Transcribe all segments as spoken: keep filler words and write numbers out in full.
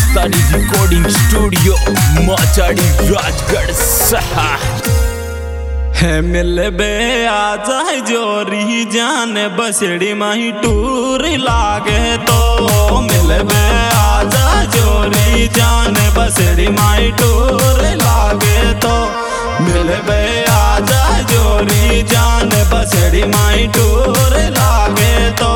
हिंदुस्तानी recording studio Machadi Rajgarh सहा है मिल बे आजा जोरी जान बसड़ी माही टूर लागे तो मिल बे आजा जोरी जान बसड़ी माही टूर लागे तो मिल बे आजा जोरी जान बसड़ी माही टूर लागे तो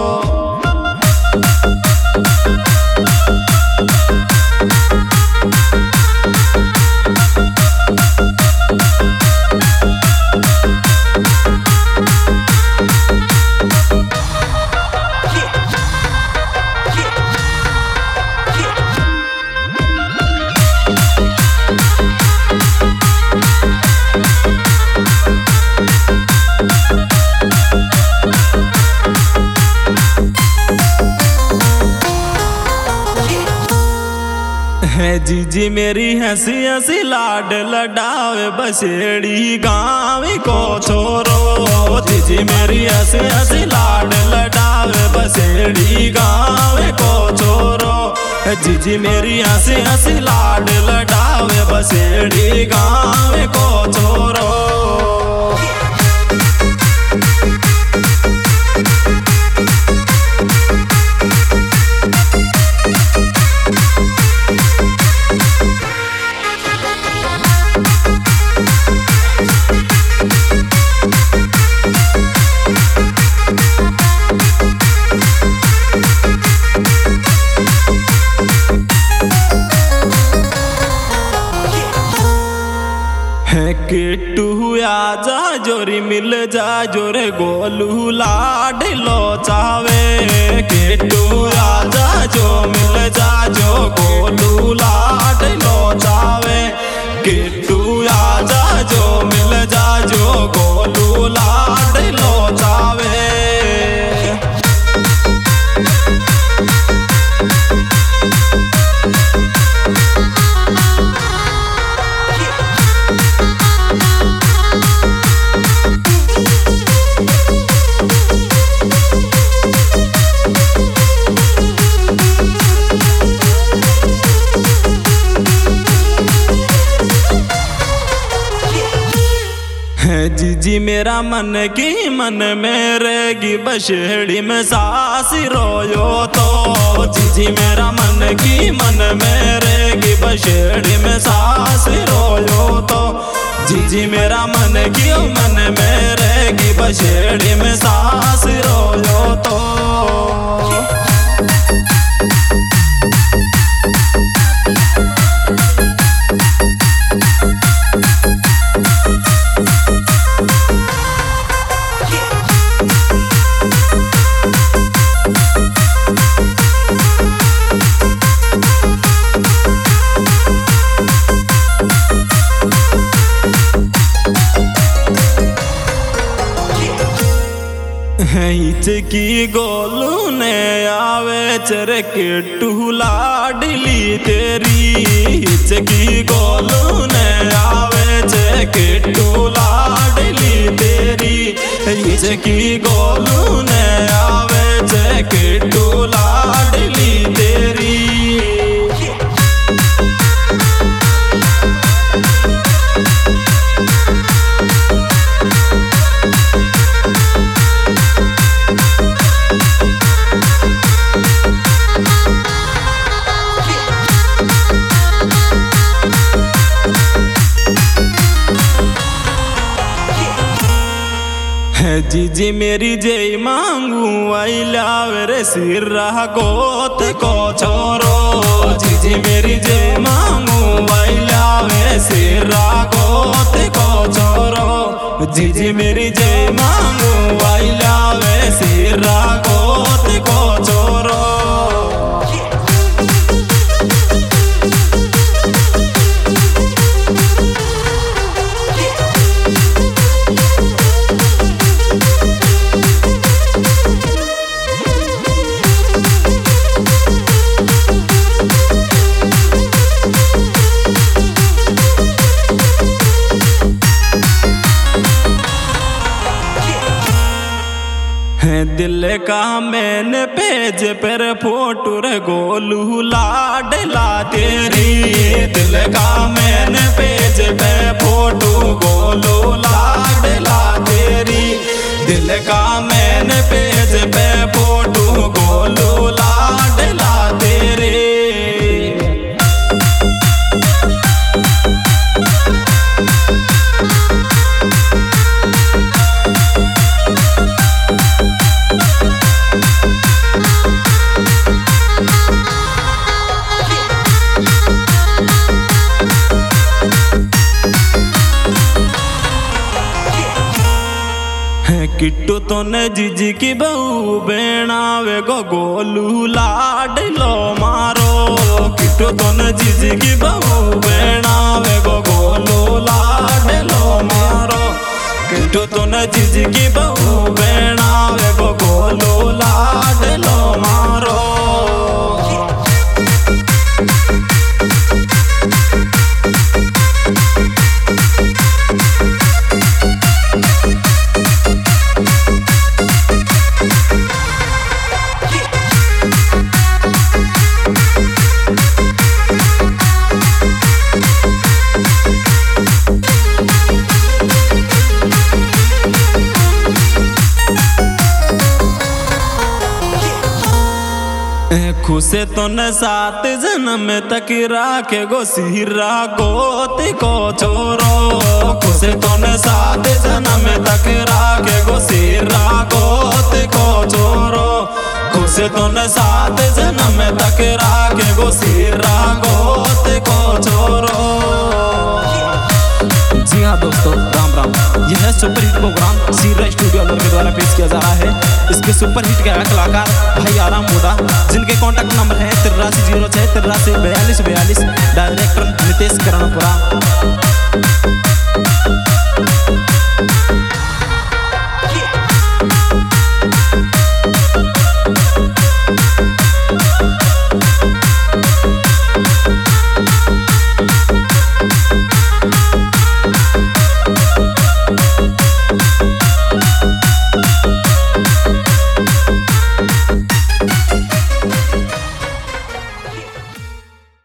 है जीजी मेरी हंसी हंसी लाड लडावे बसेड़ी गाँव को छोरो जीजी मेरी हंसी हंसी लाड लडावे बसेड़ी गाँव को छोरो जीजी मेरी हंसी हंसी लाड लडावे बसेड़ी गाँव को छोरो किट्टू आजा जोरी मिल जा जोरे गोलू लाड लो चावे किट्टू आजा जो मिल जा जो गोलू लाड लो चावे किट्टू आजा जो मिल जा जो गोलू लाड लो चावे जीजी मेरा मन की मन में रहेगी बसेड़ी में सास रोयो तो जीजी मेरा मन की मन में रहेगी बसेड़ी में सास रोयो तो जीजी मेरा मन की मन में रहेगी बसेड़ी में सास रोयो तो की गोलू ने आवे चरे किट्टू लाडली तेरी की गोलू ने आवे चे किट्टू लाडली तेरी की गोलू ने आवे चे किट्टू लाडली तेरी जीजी मेरी जय मांगू आई लावे सिर रहा गोत को छोरो जीजी मेरी जय मांगू आई लावे सिर रहा गोत को छोरो जीजी मेरी जय मांगू आई लावे सिर रहा गोत को छोरो है दिल का मैंने पेज पर फोटो रे गोलू लाडला तेरी। दिल का मैंने पेज पे फोटो गोलू लाडला तेरी। दिल का मैंने पेज पे फोटो गोलू लाडला तेरी। किट्टू तो ने जीजी की बहू बेणावे गो गोलू लाडलो मारो। किट्टू तो ने जीजी की बहू बेणावे गो गोलू लाडलो मारो। किट्टू तो ने जीजी की बहू बेणावे गो गोलू लाडलो मारो। खुशे तो न सात जन्म तक राखे गो सिरा गोती को छोरो। खुशे तो न सात जन्म तक राखे गो सिरा गोती को छोरो। खुशे तो न सात जन्म तक राखे गो सिरा गोती को छोरो। जी हाँ दोस्तों, राम राम। यह सुपर हिट प्रोग्राम सीरा स्टूडियो के द्वारा पेश किया जा रहा है। इसके सुपर हिट के कलाकार भाई आराम मोदा, जिनके कॉन्टैक्ट नंबर है तिरासी जीरो छः तिरासी बयालीस बयालीस। डायरेक्टर नितेश करणपुरा।